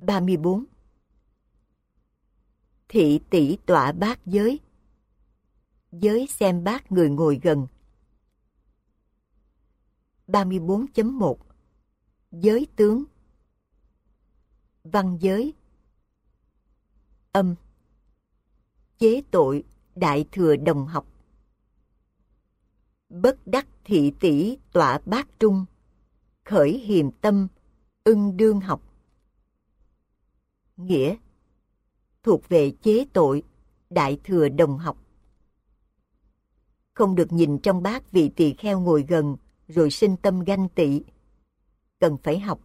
34. Thị tỷ tọa bát giới. Giới xem bát người ngồi gần. 34.1. Giới tướng. Văn giới. Âm. Chế tội đại thừa đồng học. Bất đắc thị tỷ tọa bát trung, khởi hiềm tâm, ưng đương học. Nghĩa: thuộc về chế tội đại thừa đồng học. Không được nhìn trong bát vị tỳ kheo ngồi gần rồi sinh tâm ganh tị. Cần phải học.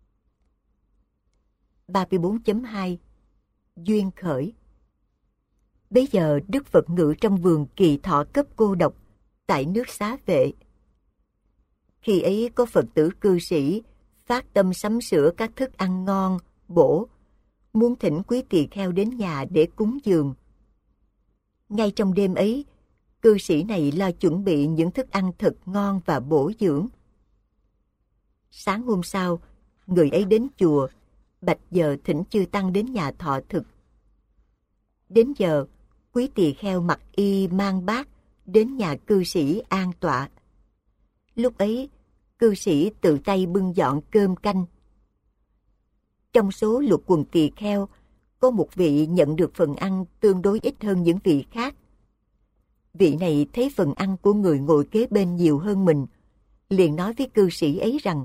34.2. Duyên khởi. Bấy giờ Đức Phật ngự trong vườn Kỳ Thọ Cấp cô độc tại nước Xá Vệ. Khi ấy có Phật tử cư sĩ phát tâm sắm sửa các thức ăn ngon, bổ, muốn thỉnh quý tỳ kheo đến nhà để cúng dường. Ngay trong đêm ấy, cư sĩ này lo chuẩn bị những thức ăn thật ngon và bổ dưỡng. Sáng hôm sau, người ấy đến chùa, bạch giờ thỉnh chư tăng đến nhà thọ thực. Đến giờ, quý tỳ kheo mặc y mang bát đến nhà cư sĩ an tọa. Lúc ấy, cư sĩ tự tay bưng dọn cơm canh. Trong số lục quần tỳ kheo, có một vị nhận được phần ăn tương đối ít hơn những vị khác. Vị này thấy phần ăn của người ngồi kế bên nhiều hơn mình, liền nói với cư sĩ ấy rằng: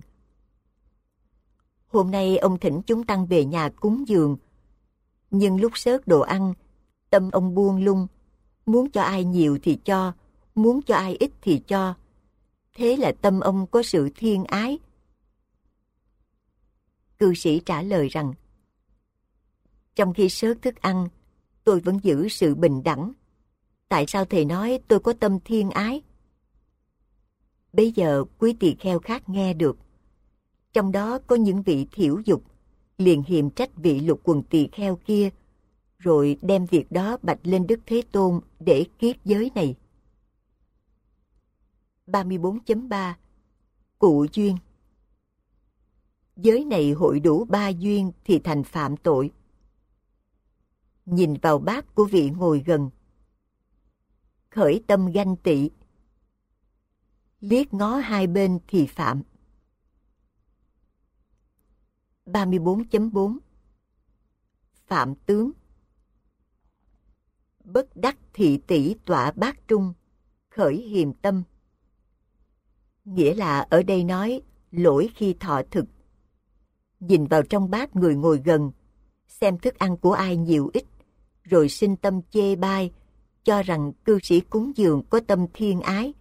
hôm nay ông thỉnh chúng tăng về nhà cúng dường, nhưng lúc xớt đồ ăn, tâm ông buông lung, muốn cho ai nhiều thì cho, muốn cho ai ít thì cho. Thế là tâm ông có sự thiên ái. Cư sĩ trả lời rằng: trong khi xớt thức ăn, tôi vẫn giữ sự bình đẳng. Tại sao thầy nói tôi có tâm thiên ái? Bây giờ quý tỳ kheo khác nghe được, trong đó có những vị thiểu dục, liền hiềm trách vị lục quần tỳ kheo kia, rồi đem việc đó bạch lên Đức Thế Tôn để kiết giới này. 34.3. Cụ duyên. Giới này hội đủ 3 duyên thì thành phạm tội. Nhìn vào bát của vị ngồi gần, khởi tâm ganh tị, liếc ngó hai bên thì phạm. 34.4. Phạm tướng. Bất đắc thị tỷ tọa bát trung, khởi hiềm tâm. Nghĩa là ở đây nói lỗi khi thọ thực. Nhìn vào trong bát người ngồi gần, xem thức ăn của ai nhiều ít, rồi sinh tâm chê bai, cho rằng cư sĩ cúng dường có tâm thiên ái.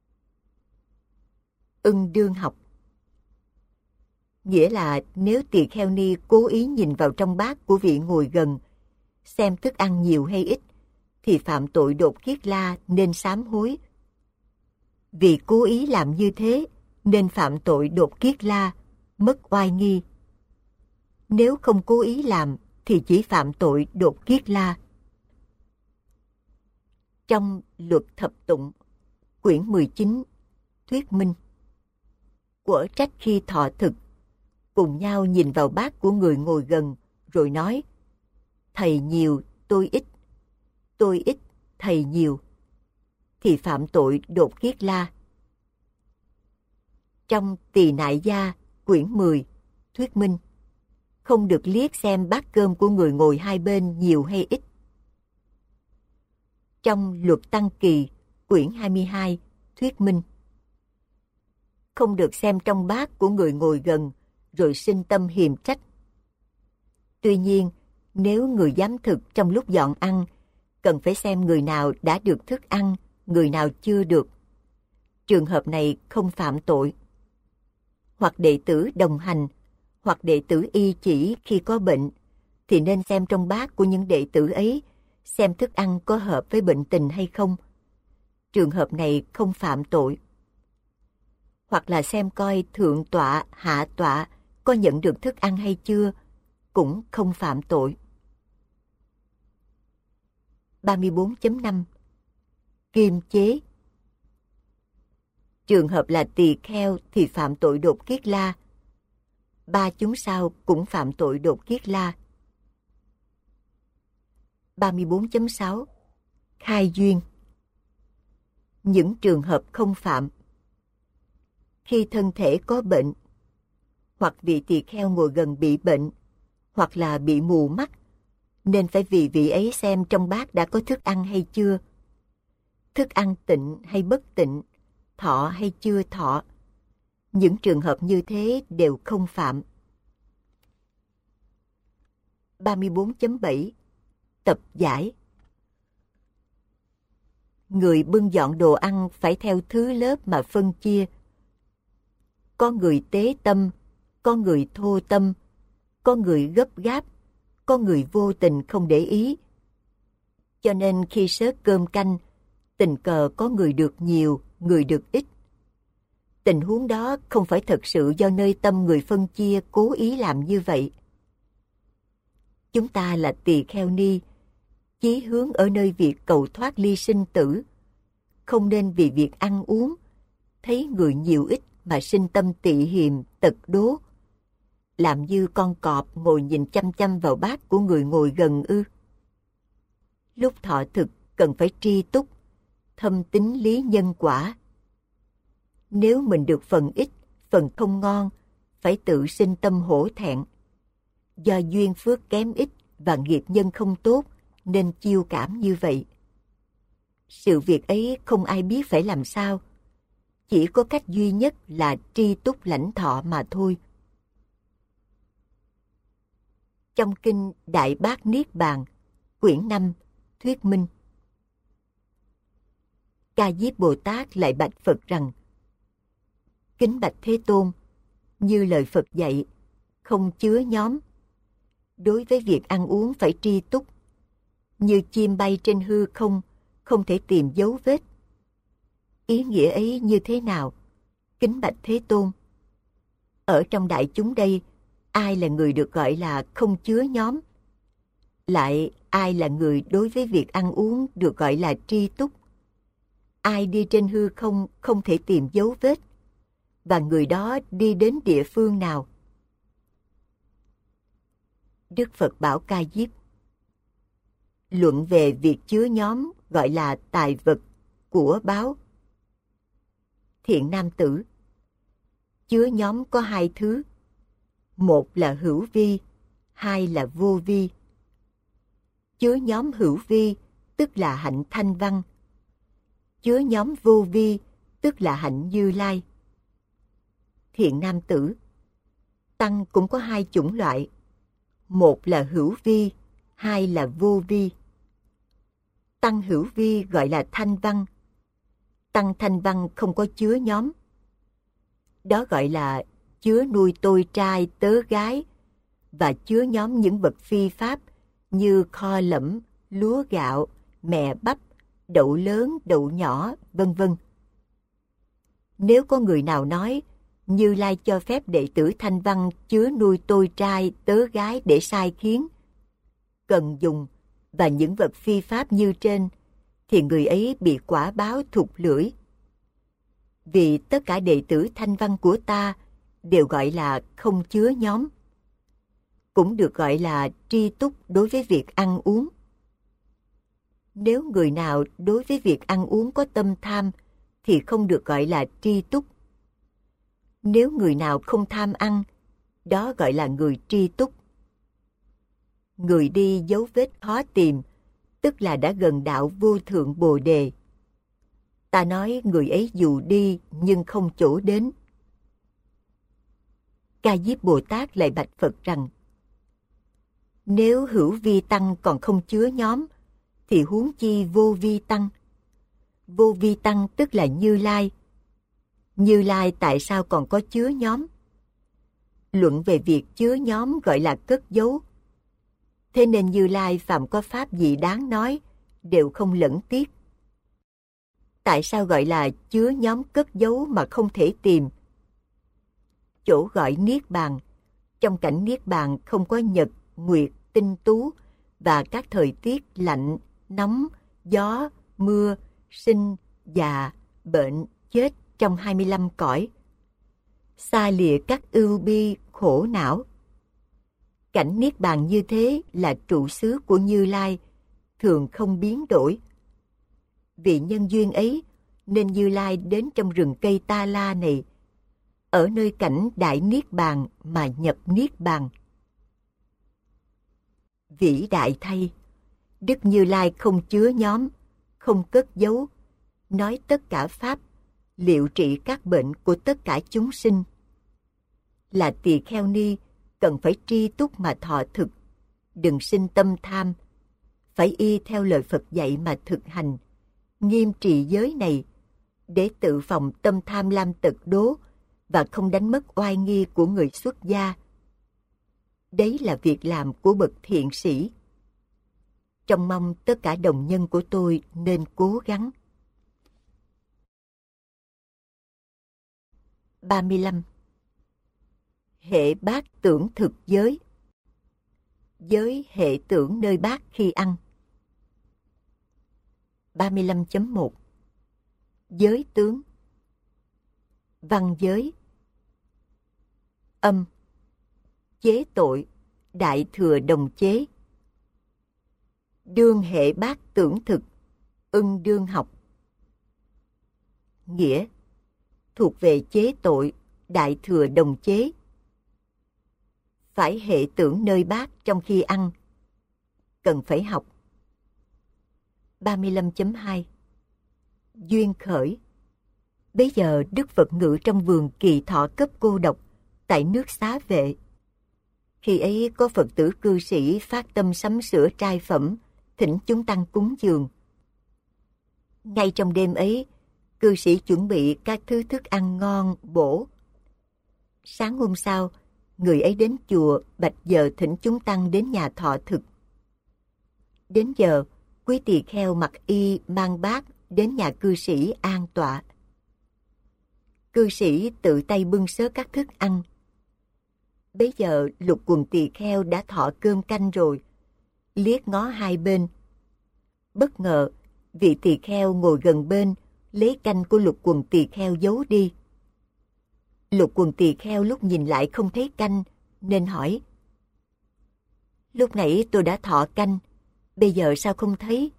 Ưng đương học. Nghĩa là nếu tỳ kheo ni cố ý nhìn vào trong bát của vị ngồi gần, xem thức ăn nhiều hay ít, thì phạm tội đột kiết la nên sám hối. Vì cố ý làm như thế nên phạm tội đột kiết la, mất oai nghi. Nếu không cố ý làm thì chỉ phạm tội đột kiết la. Trong Luật Thập Tụng, quyển 19, thuyết minh: quở trách khi thọ thực, cùng nhau nhìn vào bát của người ngồi gần, rồi nói: thầy nhiều, tôi ít, thầy nhiều, thì phạm tội đột kiết la. Trong Tỳ Nại Gia, quyển 10, thuyết minh: không được liếc xem bát cơm của người ngồi hai bên nhiều hay ít. Trong Luật Tăng Kỳ, quyển 22, thuyết minh: không được xem trong bát của người ngồi gần rồi sinh tâm hiềm trách. Tuy nhiên, nếu người giám thực trong lúc dọn ăn, cần phải xem người nào đã được thức ăn, người nào chưa được. Trường hợp này không phạm tội. Hoặc đệ tử đồng hành, hoặc đệ tử y chỉ khi có bệnh, thì nên xem trong bát của những đệ tử ấy, xem thức ăn có hợp với bệnh tình hay không. Trường hợp này không phạm tội. Hoặc là xem coi thượng tọa, hạ tọa có nhận được thức ăn hay chưa, cũng không phạm tội. 34.5. Kiềm chế. Trường hợp là tỳ kheo thì phạm tội đột kiết la. ba chúng sao cũng phạm tội đột kiết la. 34.6 Khai duyên. Những trường hợp không phạm: khi thân thể có bệnh, hoặc vị tỳ kheo ngồi gần bị bệnh, hoặc là bị mù mắt, nên phải vì vị ấy xem trong bát đã có thức ăn hay chưa, thức ăn tịnh hay bất tịnh, thọ hay chưa thọ. Những trường hợp như thế đều không phạm. 34.7 Tập giải. Người bưng dọn đồ ăn phải theo thứ lớp mà phân chia. Có người tế tâm, có người thô tâm, có người gấp gáp, có người vô tình không để ý. Cho nên khi xớt cơm canh, tình cờ có người được nhiều, người được ít. Tình huống đó không phải thật sự do nơi tâm người phân chia cố ý làm như vậy. Chúng ta là tỳ kheo ni, chí hướng ở nơi việc cầu thoát ly sinh tử, không nên vì việc ăn uống, thấy người nhiều ít mà sinh tâm tị hiềm, tật đố, làm như con cọp ngồi nhìn chăm chăm vào bát của người ngồi gần ư. Lúc thọ thực cần phải tri túc, thâm tín lý nhân quả. Nếu mình được phần ít, phần không ngon, phải tự sinh tâm hổ thẹn. Do duyên phước kém ít và nghiệp nhân không tốt nên chiêu cảm như vậy. Sự việc ấy không ai biết phải làm sao. Chỉ có cách duy nhất là tri túc lãnh thọ mà thôi. Trong kinh Đại Bát Niết Bàn, quyển 5, thuyết minh, Ca Diếp Bồ Tát lại bạch Phật rằng: Kính bạch Thế Tôn, như lời Phật dạy, không chứa nhóm. Đối với việc ăn uống phải tri túc, như chim bay trên hư không, không thể tìm dấu vết. Ý nghĩa ấy như thế nào? Kính bạch Thế Tôn, ở trong đại chúng đây, ai là người được gọi là không chứa nhóm? Lại ai là người đối với việc ăn uống được gọi là tri túc? Ai đi trên hư không không thể tìm dấu vết? Và người đó đi đến địa phương nào? Đức Phật bảo Ca Diếp: luận về việc chứa nhóm gọi là tài vật, của báo. Thiện nam tử, chứa nhóm có hai thứ. Một là hữu vi, hai là vô vi. Chứa nhóm hữu vi tức là hạnh Thanh Văn. Chứa nhóm vô vi tức là hạnh Như Lai. Thiện nam tử, tăng cũng có hai chủng loại. Một là hữu vi, hai là vô vi. Tăng hữu vi gọi là Thanh Văn. Tăng Thanh Văn không có chứa nhóm. Đó gọi là chứa nuôi tôi trai tớ gái và chứa nhóm những vật phi pháp như kho lẫm, lúa gạo, mè bắp, đậu lớn, đậu nhỏ, vân vân. Nếu có người nào nói Như Lai cho phép đệ tử Thanh Văn chứa nuôi tôi trai tớ gái để sai khiến, cần dùng và những vật phi pháp như trên, thì người ấy bị quả báo thụt lưỡi. Vì tất cả đệ tử Thanh Văn của ta đều gọi là không chứa nhóm, cũng được gọi là tri túc đối với việc ăn uống. Nếu người nào đối với việc ăn uống có tâm tham thì không được gọi là tri túc. Nếu người nào không tham ăn, đó gọi là người tri túc. Người đi dấu vết khó tìm, tức là đã gần đạo vô thượng Bồ Đề. Ta nói người ấy dù đi nhưng không chỗ đến. Ca Diếp Bồ Tát lại bạch Phật rằng: nếu hữu vi tăng còn không chứa nhóm, thì huống chi vô vi tăng. Vô vi tăng tức là Như Lai. Như Lai tại sao còn có chứa nhóm? Luận về việc chứa nhóm gọi là cất giấu. Thế nên Như Lai phạm có pháp gì đáng nói, đều không lẫn tiếc. Tại sao gọi là chứa nhóm cất giấu mà không thể tìm? Chỗ gọi Niết Bàn, trong cảnh Niết Bàn không có nhật, nguyệt, tinh tú và các thời tiết lạnh, nóng, gió, mưa, sinh, già, bệnh, chết trong 25 cõi. Xa lìa các ưu bi, khổ não. Cảnh niết bàn như thế là trụ xứ của Như Lai, thường không biến đổi. Vì nhân duyên ấy nên Như Lai đến trong rừng cây Ta La này, ở nơi cảnh đại niết bàn mà nhập niết bàn. Vĩ đại thay, Đức Như Lai không chứa nhóm, không cất giấu, nói tất cả pháp, liệu trị các bệnh của tất cả chúng sinh. Là tỳ kheo ni, cần phải tri túc mà thọ thực, đừng sinh tâm tham, phải y theo lời Phật dạy mà thực hành, nghiêm trì giới này, để tự phòng tâm tham lam tật đố và không đánh mất oai nghi của người xuất gia. Đấy là việc làm của bậc thiện sĩ. Trông mong tất cả đồng nhân của tôi nên cố gắng. 35. Hệ bát tưởng thực giới. Giới hệ tưởng nơi bát khi ăn. 35.1. Giới tướng. Văn giới. Âm. Chế tội, đại thừa đồng chế. Đương hệ bát tưởng thực, ưng đương học. Nghĩa, thuộc về chế tội, đại thừa đồng chế. Phải hệ tưởng nơi bát trong khi ăn, cần phải học. 35.2. Duyên khởi. Bấy giờ Đức Phật ngự trong vườn Kỳ Thọ Cấp cô độc, tại nước Xá Vệ. Khi ấy có Phật tử cư sĩ phát tâm sắm sửa trai phẩm, thỉnh chúng tăng cúng dường. Ngay trong đêm ấy, cư sĩ chuẩn bị các thứ thức ăn ngon, bổ. Sáng hôm sau, người ấy đến chùa bạch giờ thỉnh chúng tăng đến nhà thọ thực. Đến giờ, quý tỳ kheo mặc y mang bát đến nhà cư sĩ an tọa. Cư sĩ tự tay bưng xớ các thức ăn. Bấy giờ Lục Quần tỳ kheo đã thọ cơm canh rồi, liếc ngó hai bên. Bất ngờ, vị tỳ kheo ngồi gần bên, lấy canh của Lục Quần tỳ kheo giấu đi. Lục Quần tỳ kheo lúc nhìn lại không thấy canh, nên hỏi: lúc nãy tôi đã thọ canh, bây giờ sao không thấy?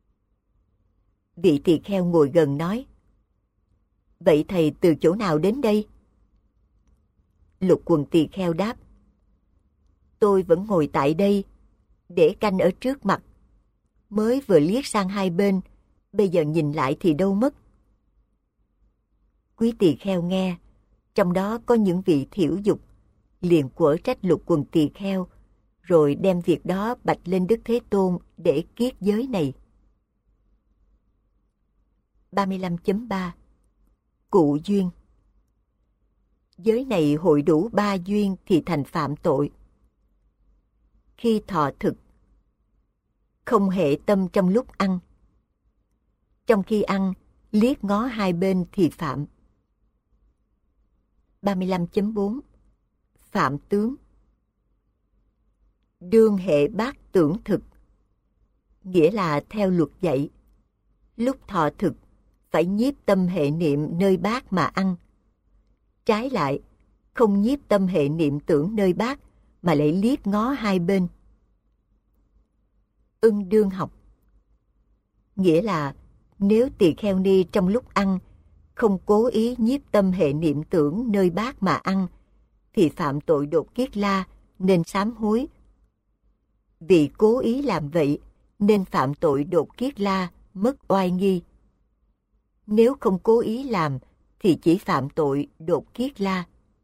Vị tỳ kheo ngồi gần nói: vậy thầy từ chỗ nào đến đây? Lục Quần tỳ kheo đáp: tôi vẫn ngồi tại đây, để canh ở trước mặt, mới vừa liếc sang hai bên, bây giờ nhìn lại thì đâu mất. Quý tỳ kheo nghe, trong đó có những vị thiểu dục, liền quở trách Lục Quần tỳ kheo, rồi đem việc đó bạch lên Đức Thế Tôn để kiết giới này. 35.3. Cụ duyên. Giới này hội đủ 3 duyên thì thành phạm tội. Khi thọ thực, không hệ tâm trong lúc ăn. Trong khi ăn, liếc ngó hai bên thì phạm. 35.4. Phạm tướng. Đương hệ bát tưởng thực, nghĩa là theo luật dạy, lúc thọ thực phải nhiếp tâm hệ niệm nơi bát mà ăn. Trái lại, không nhiếp tâm hệ niệm tưởng nơi bát mà lại liếc ngó hai bên. Ưng đương học, nghĩa là nếu tỳ kheo ni trong lúc ăn không cố ý nhiếp tâm hệ niệm tưởng nơi bát mà ăn, thì phạm tội đột kiết la, nên sám hối. Vì cố ý làm vậy nên phạm tội đột kiết la, mất oai nghi. Nếu không cố ý làm thì chỉ phạm tội đột kiết la.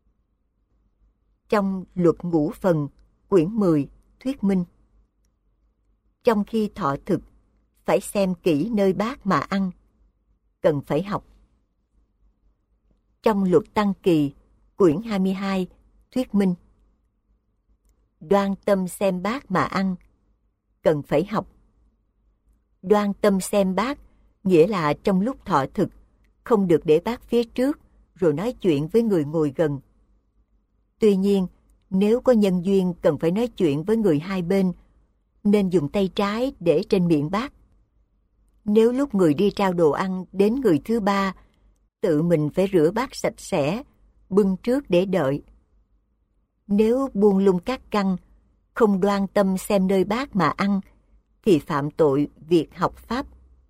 Trong Luật Ngũ Phần, quyển 10, thuyết minh: trong khi thọ thực, phải xem kỹ nơi bát mà ăn, cần phải học. Trong Luật Tăng Kỳ, quyển 22, thuyết minh: đoan tâm xem bát mà ăn, cần phải học. Đoan tâm xem bát, nghĩa là trong lúc thọ thực, không được để bát phía trước, rồi nói chuyện với người ngồi gần. Tuy nhiên, nếu có nhân duyên cần phải nói chuyện với người hai bên, nên dùng tay trái để trên miệng bát. Nếu lúc người đi trao đồ ăn đến người thứ ba, tự mình phải rửa bát sạch sẽ, bưng trước để đợi. Nếu buông lung các căn, không đoan tâm xem nơi bát mà ăn, thì phạm tội việc học Pháp.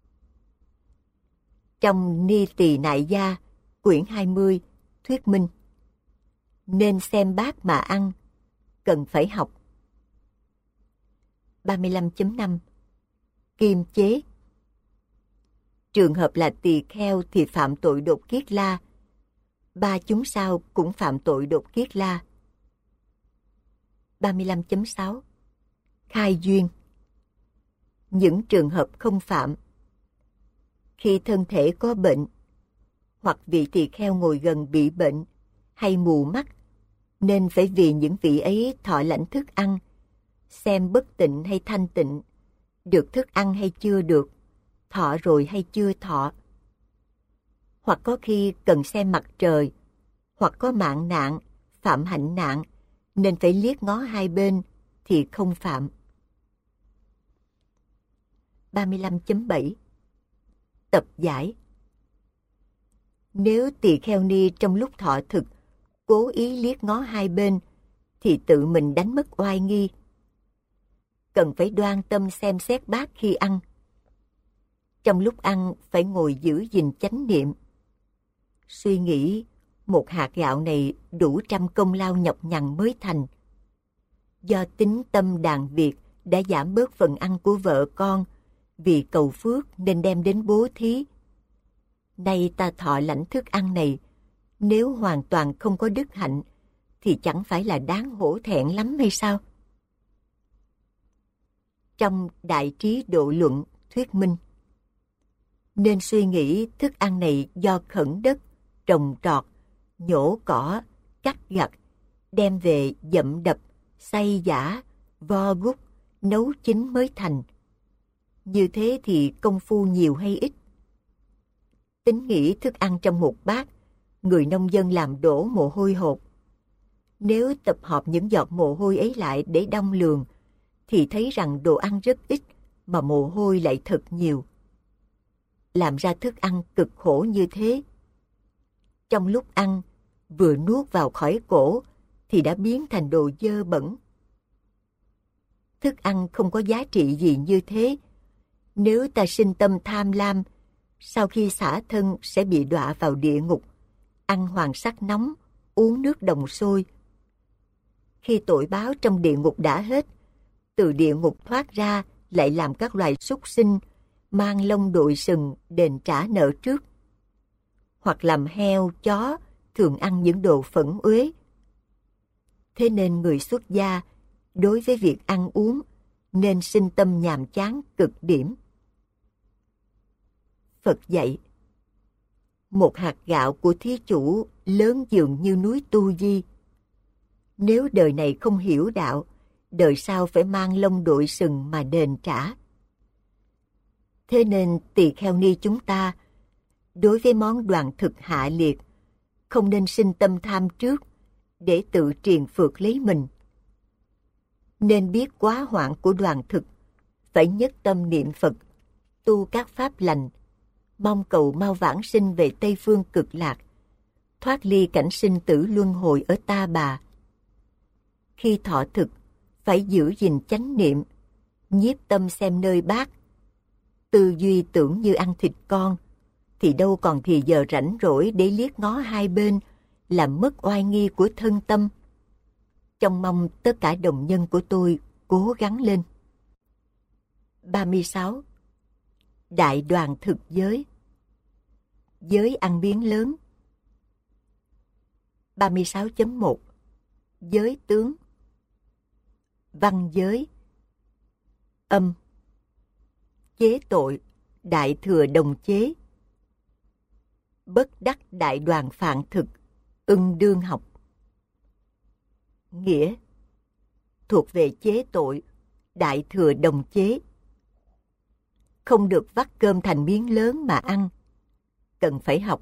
Trong Ni Tỳ Nại Gia, quyển 20, thuyết minh. Nên xem bát mà ăn, cần phải học. 35.5 Kiềm chế. Trường hợp là tỳ kheo thì phạm tội đột kiết la. 3 chúng sao cũng phạm tội đột kiết la. 35.6 Khai duyên. Những trường hợp không phạm. Khi thân thể có bệnh, hoặc vị tỳ kheo ngồi gần bị bệnh, hay mù mắt, nên phải vì những vị ấy thọ lãnh thức ăn, xem bất tịnh hay thanh tịnh, được thức ăn hay chưa được, thọ rồi hay chưa thọ. Hoặc có khi cần xem mặt trời, hoặc có mạng nạn, phạm hạnh nạn, nên phải liếc ngó hai bên thì không phạm. 35.7 Tập giải. Nếu tỳ kheo ni trong lúc thọ thực cố ý liếc ngó hai bên thì tự mình đánh mất oai nghi. Cần phải đoan tâm xem xét bát khi ăn. Trong lúc ăn phải ngồi giữ gìn chánh niệm. Suy nghĩ, một hạt gạo này đủ 100 công lao nhọc nhằn mới thành. Do tính tâm đàn việc đã giảm bớt phần ăn của vợ con, vì cầu phước nên đem đến bố thí. Nay ta thọ lãnh thức ăn này, nếu hoàn toàn không có đức hạnh, thì chẳng phải là đáng hổ thẹn lắm hay sao? Trong Đại Trí Độ Luận thuyết minh, nên suy nghĩ thức ăn này do khẩn đất, trồng trọt, nhổ cỏ, cắt gặt, đem về dậm đập, xay giã, vo gút, nấu chín mới thành. Như thế thì công phu nhiều hay ít? Tính nghĩ thức ăn trong một bát, người nông dân làm đổ mồ hôi hột. Nếu tập hợp những giọt mồ hôi ấy lại để đong lường, thì thấy rằng đồ ăn rất ít mà mồ hôi lại thật nhiều. Làm ra thức ăn cực khổ như thế. Trong lúc ăn, vừa nuốt vào khỏi cổ thì đã biến thành đồ dơ bẩn. Thức ăn không có giá trị gì như thế. Nếu ta sinh tâm tham lam, sau khi xả thân sẽ bị đọa vào địa ngục, ăn hoàng sắc nóng, uống nước đồng sôi. Khi tội báo trong địa ngục đã hết, từ địa ngục thoát ra lại làm các loài súc sinh, mang lông đội sừng đền trả nợ trước. Hoặc làm heo, chó, thường ăn những đồ phẫn uế. Thế nên người xuất gia, đối với việc ăn uống, nên sinh tâm nhàm chán cực điểm. Phật dạy, một hạt gạo của thí chủ lớn dường như núi Tu Di. Nếu đời này không hiểu đạo, đời sau phải mang lông đội sừng mà đền trả. Thế nên tỳ kheo ni chúng ta, đối với món đoàn thực hạ liệt, không nên sinh tâm tham trước, để tự triền phược lấy mình. Nên biết quá hoạn của đoàn thực, phải nhất tâm niệm Phật, tu các pháp lành, mong cầu mau vãng sinh về Tây Phương Cực Lạc, thoát ly cảnh sinh tử luân hồi ở Ta Bà. Khi thọ thực, phải giữ gìn chánh niệm, nhiếp tâm xem nơi bát. Tư duy tưởng như ăn thịt con, thì đâu còn thì giờ rảnh rỗi để liếc ngó hai bên, làm mất oai nghi của thân tâm. Trông mong tất cả đồng nhân của tôi cố gắng lên. 36. Đại đoàn thực giới. Giới ăn biến lớn. 36.1 Giới tướng. Văn giới. Âm. Chế tội, đại thừa đồng chế. Bất đắc đại đoàn phạn thực, ưng đương học. Nghĩa, thuộc về chế tội, đại thừa đồng chế. Không được vắt cơm thành miếng lớn mà ăn, cần phải học.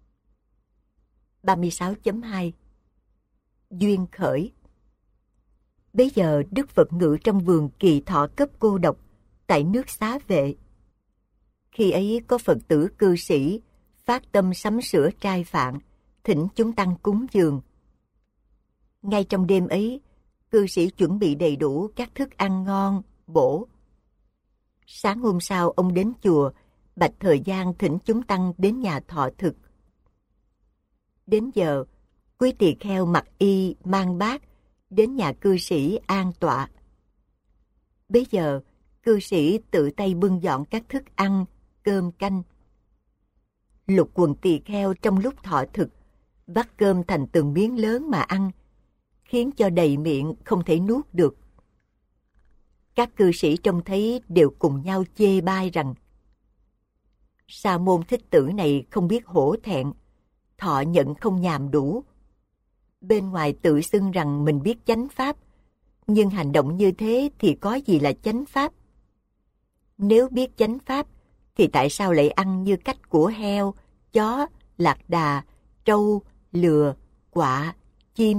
36.2 Duyên khởi. Bây giờ Đức Phật ngự trong vườn Kỳ Thọ Cấp cô độc tại nước Xá Vệ. Khi ấy có Phật tử cư sĩ phát tâm sắm sửa trai phạn, thỉnh chúng tăng cúng dường. Ngay trong đêm ấy, cư sĩ chuẩn bị đầy đủ các thức ăn ngon, bổ. Sáng hôm sau ông đến chùa, bạch thời gian thỉnh chúng tăng đến nhà thọ thực. Đến giờ, quý tỳ kheo mặc y mang bát đến nhà cư sĩ an tọa. Bấy giờ, cư sĩ tự tay bưng dọn các thức ăn, cơm canh. Lục quần tỳ kheo trong lúc thọ thực, vắt cơm thành từng miếng lớn mà ăn, khiến cho đầy miệng không thể nuốt được. Các cư sĩ trông thấy đều cùng nhau chê bai rằng Sa môn Thích Tử này không biết hổ thẹn, thọ nhận không nhàm đủ. Bên ngoài tự xưng rằng mình biết chánh pháp, nhưng hành động như thế thì có gì là chánh pháp? Nếu biết chánh pháp, thì tại sao lại ăn như cách của heo, chó, lạc đà, trâu, lừa, quạ, chim?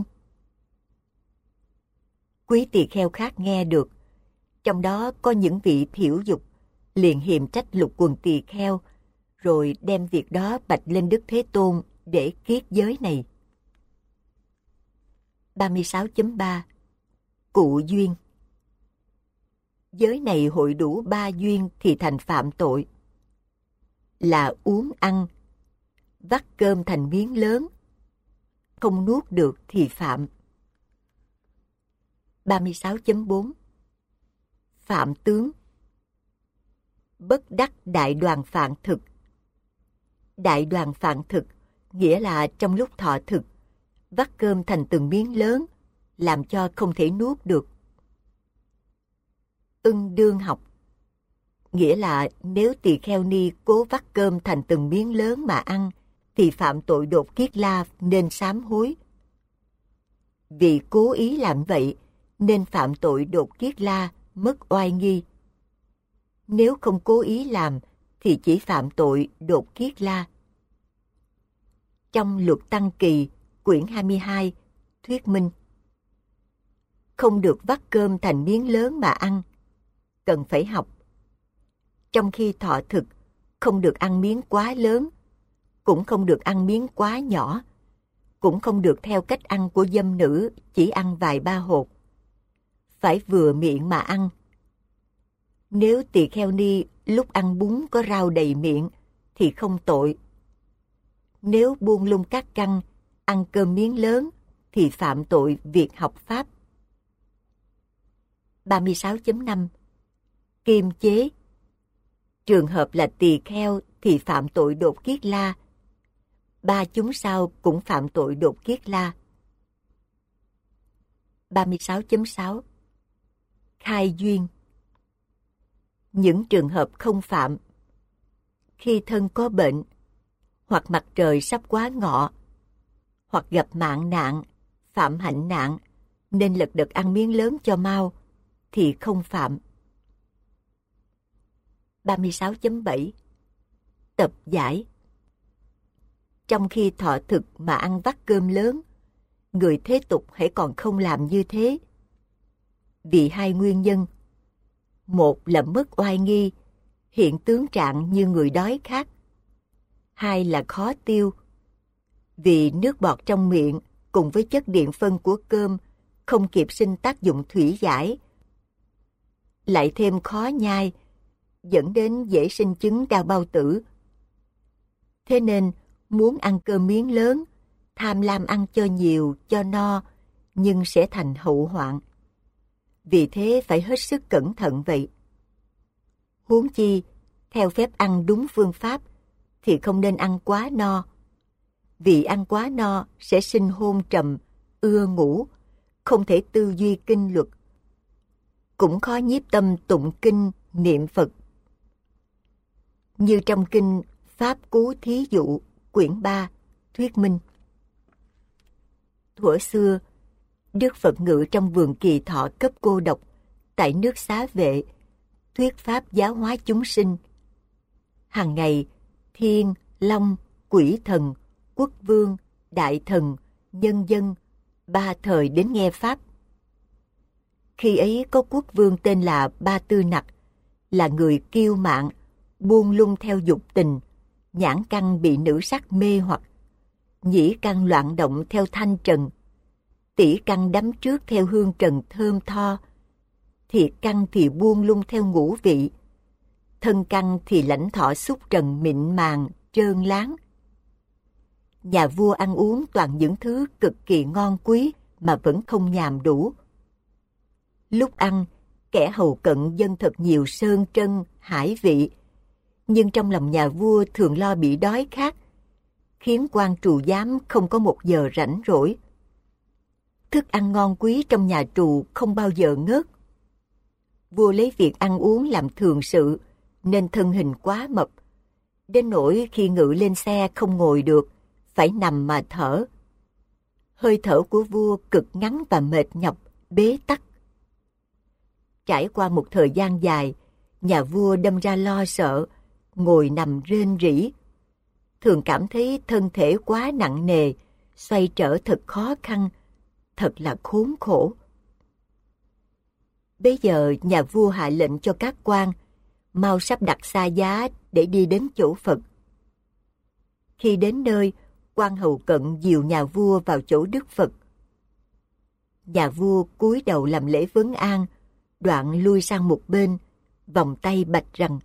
Quý tỳ kheo khác nghe được, trong đó có những vị thiểu dục, liền hiềm trách lục quần tỳ kheo, rồi đem việc đó bạch lên Đức Thế Tôn để kiết giới này. 36.3 Cụ duyên. Giới này hội đủ 3 duyên thì thành phạm tội. Là uống ăn, vắt cơm thành miếng lớn, không nuốt được thì phạm. 36.4 Phạm tướng. Bất đắc đại đoàn phạn thực. Đại đoàn phạn thực nghĩa là trong lúc thọ thực, vắt cơm thành từng miếng lớn, làm cho không thể nuốt được. Ưng đương học nghĩa là nếu tỳ kheo ni cố vắt cơm thành từng miếng lớn mà ăn, thì phạm tội đột kiết la nên sám hối. Vì cố ý làm vậy nên phạm tội đột kiết la, mất oai nghi. Nếu không cố ý làm thì chỉ phạm tội đột kiết la. Trong Luật Tăng Kỳ, quyển 22, thuyết minh không được vắt cơm thành miếng lớn mà ăn, cần phải học. Trong khi thọ thực, không được ăn miếng quá lớn, cũng không được ăn miếng quá nhỏ, cũng không được theo cách ăn của dâm nữ, chỉ ăn vài ba hột. Phải vừa miệng mà ăn. Nếu tỳ kheo ni lúc ăn bún có rau đầy miệng thì không tội. Nếu buông lung các căn, ăn cơm miếng lớn thì phạm tội việc học pháp. 36.5 Kiềm chế. Trường hợp là tỳ kheo thì phạm tội đột kiết la. 3 chúng sao cũng phạm tội đột kiết la. 36.6 Khai duyên. Những trường hợp không phạm: khi thân có bệnh, hoặc mặt trời sắp quá ngọ, hoặc gặp mạng nạn, phạm hạnh nạn, nên lật đật ăn miếng lớn cho mau, thì không phạm. 36.7 Tập giải. Trong khi thọ thực mà ăn vắt cơm lớn, người thế tục hãy còn không làm như thế. Vì 2 nguyên nhân. Một là mất oai nghi, hiện tướng trạng như người đói khát. 2 là khó tiêu. Vì nước bọt trong miệng cùng với chất điện phân của cơm không kịp sinh tác dụng thủy giải, lại thêm khó nhai, dẫn đến dễ sinh chứng đau bao tử. Thế nên, muốn ăn cơm miếng lớn, tham lam ăn cho nhiều, cho no, nhưng sẽ thành hậu hoạn. Vì thế phải hết sức cẩn thận vậy. Huống chi, theo phép ăn đúng phương pháp, thì không nên ăn quá no. Vì ăn quá no sẽ sinh hôn trầm, ưa ngủ, không thể tư duy kinh luật, cũng khó nhiếp tâm tụng kinh, niệm Phật. Như trong kinh Pháp Cú Thí Dụ, quyển 3, thuyết minh. Thuở xưa, Đức Phật ngự trong vườn Kỳ Thọ cấp cô độc, tại nước Xá Vệ, thuyết pháp giáo hóa chúng sinh. Hàng ngày, thiên, long, quỷ thần, quốc vương, đại thần, nhân dân, 3 thời đến nghe pháp. Khi ấy có quốc vương tên là Ba Tư Nặc, là người kiêu mạn, buông lung theo dục tình, nhãn căn bị nữ sắc mê hoặc, nhĩ căn loạn động theo thanh trần. tỉ căn đắm trước theo hương trần thơm tho, thiệt căn thì buông lung theo ngũ vị, thân căn thì lãnh thọ xúc trần mịn màng, trơn láng. Nhà vua ăn uống toàn những thứ cực kỳ ngon quý mà vẫn không nhàm đủ. Lúc ăn, kẻ hầu cận dâng thật nhiều sơn trân, hải vị, nhưng trong lòng nhà vua thường lo bị đói khát, khiến quan trù giám không có một giờ rảnh rỗi. Thức ăn ngon quý trong nhà trù không bao giờ ngớt. Vua lấy việc ăn uống làm thường sự, nên thân hình quá mập, đến nỗi khi ngự lên xe không ngồi được, phải nằm mà thở. Hơi thở của vua cực ngắn và mệt nhọc, bế tắc. Trải qua một thời gian dài, nhà vua đâm ra lo sợ, ngồi nằm rên rỉ. Thường cảm thấy thân thể quá nặng nề, xoay trở thật khó khăn, thật là khốn khổ. Bây giờ nhà vua hạ lệnh cho các quan mau sắp đặt xa giá để đi đến chỗ Phật. Khi đến nơi, quan hầu cận dìu nhà vua vào chỗ Đức Phật. Nhà vua cúi đầu làm lễ vấn an, đoạn lui sang một bên, vòng tay bạch rằng: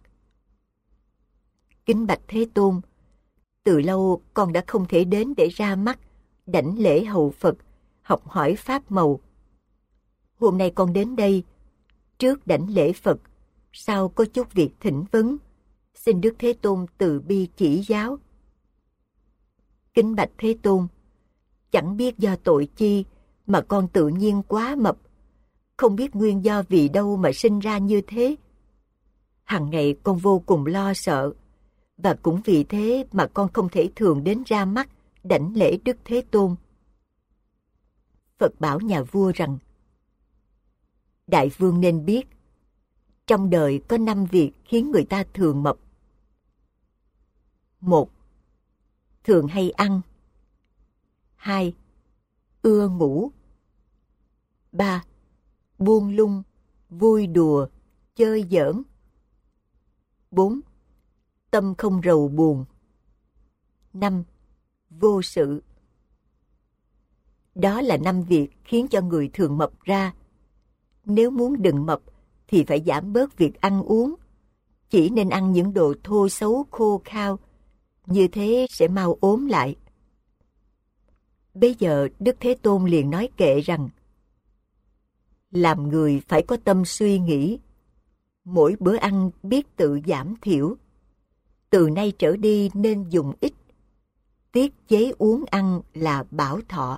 Kính bạch Thế Tôn, từ lâu con đã không thể đến để ra mắt, đảnh lễ hầu Phật, học hỏi pháp màu. Hôm nay con đến đây, trước đảnh lễ Phật, sau có chút việc thỉnh vấn, xin Đức Thế Tôn từ bi chỉ giáo. Kính bạch Thế Tôn, chẳng biết do tội chi mà con tự nhiên quá mập, không biết nguyên do vì đâu mà sinh ra như thế. Hằng ngày con vô cùng lo sợ, và cũng vì thế mà con không thể thường đến ra mắt, đảnh lễ Đức Thế Tôn. Phật bảo nhà vua rằng: Đại vương nên biết, trong đời có 5 việc khiến người ta thường mập. 1. Thường hay ăn. 2. Ưa ngủ. 3. Buông lung, vui đùa, chơi giỡn. 4. Tâm không rầu buồn. 5. Vô sự. Đó là 5 việc khiến cho người thường mập ra. Nếu muốn đừng mập thì phải giảm bớt việc ăn uống, chỉ nên ăn những đồ thô xấu khô khao, như thế sẽ mau ốm lại. Bây giờ Đức Thế Tôn liền nói kệ rằng: Làm người phải có tâm suy nghĩ, mỗi bữa ăn biết tự giảm thiểu, từ nay trở đi nên dùng ít, tiết chế uống ăn là bảo thọ.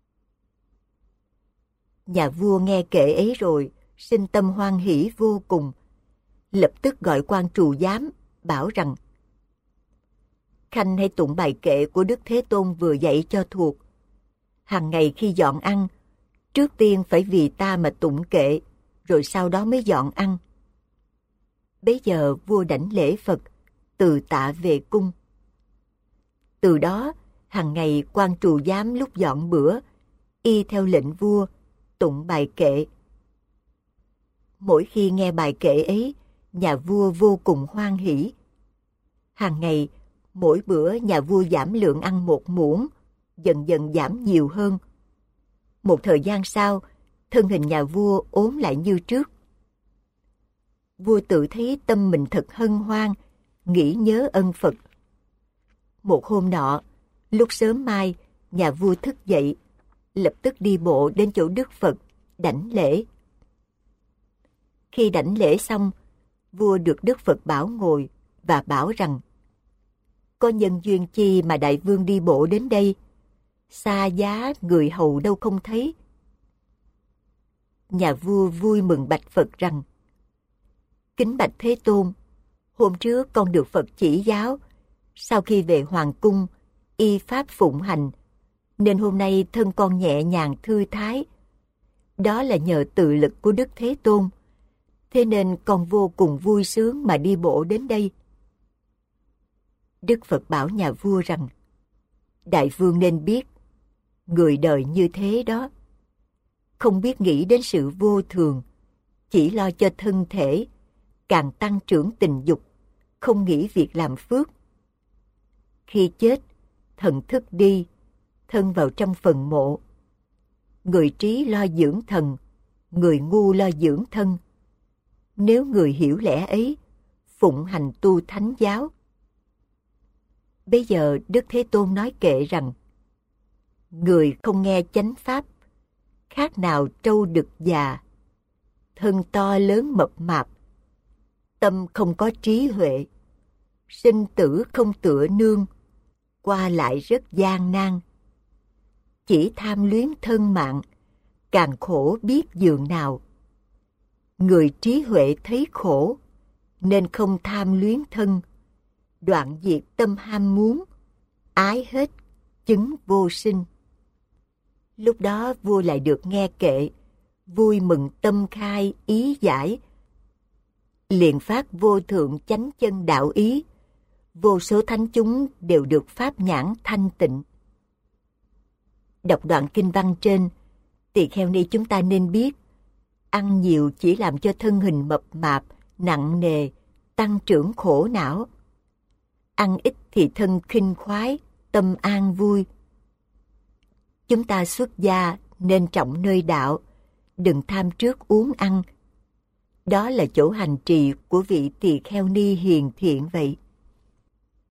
Nhà vua nghe kệ ấy rồi, sinh tâm hoan hỷ vô cùng, lập tức gọi quan trù giám, bảo rằng: Khanh hãy tụng bài kệ của Đức Thế Tôn vừa dạy cho thuộc. Hàng ngày khi dọn ăn, trước tiên phải vì ta mà tụng kệ, rồi sau đó mới dọn ăn. Bấy giờ vua đảnh lễ Phật, từ tạ về cung. Từ đó, hàng ngày quan trù giám lúc dọn bữa, y theo lệnh vua, tụng bài kệ. Mỗi khi nghe bài kệ ấy, nhà vua vô cùng hoan hỷ. Hàng ngày, mỗi bữa nhà vua giảm lượng ăn 1 muỗng, dần dần giảm nhiều hơn. Một thời gian sau, thân hình nhà vua ốm lại như trước. Vua tự thấy tâm mình thật hân hoan, nghĩ nhớ ân Phật. Một hôm nọ, lúc sớm mai, nhà vua thức dậy, lập tức đi bộ đến chỗ Đức Phật, đảnh lễ. Khi đảnh lễ xong, vua được Đức Phật bảo ngồi và bảo rằng: Có nhân duyên chi mà đại vương đi bộ đến đây? Xa giá người hầu đâu không thấy. Nhà vua vui mừng bạch Phật rằng: Kính bạch Thế Tôn, hôm trước con được Phật chỉ giáo, sau khi về hoàng cung, y pháp phụng hành, nên hôm nay thân con nhẹ nhàng thư thái. Đó là nhờ tự lực của Đức Thế Tôn, thế nên con vô cùng vui sướng mà đi bộ đến đây. Đức Phật bảo nhà vua rằng: Đại vương nên biết, người đời như thế đó, không biết nghĩ đến sự vô thường, chỉ lo cho thân thể, càng tăng trưởng tình dục, không nghĩ việc làm phước. Khi chết, thần thức đi, thân vào trong phần mộ. người trí lo dưỡng thần, người ngu lo dưỡng thân. Nếu người hiểu lẽ ấy, phụng hành tu thánh giáo. Bây giờ Đức Thế Tôn nói kệ rằng, người không nghe chánh pháp, khác nào trâu đực già, thân to lớn mập mạp, tâm không có trí huệ, sinh tử không tựa nương, qua lại rất gian nan. Chỉ tham luyến thân mạng, càng khổ biết dường nào. Người trí huệ thấy khổ, nên không tham luyến thân, đoạn diệt tâm ham muốn, ái hết, chứng vô sinh. Lúc đó vua lại được nghe kệ, vui mừng tâm khai ý giải, liền phát vô thượng chánh chân đạo ý, vô số thánh chúng đều được pháp nhãn thanh tịnh. Đọc đoạn kinh văn trên, tỳ kheo ni chúng ta nên biết, ăn nhiều chỉ làm cho thân hình mập mạp, nặng nề, tăng trưởng khổ não. Ăn ít thì thân khinh khoái, tâm an vui. Chúng ta xuất gia nên trọng nơi đạo, đừng tham trước uống ăn. Đó là chỗ hành trì của vị tỳ kheo ni hiền thiện vậy.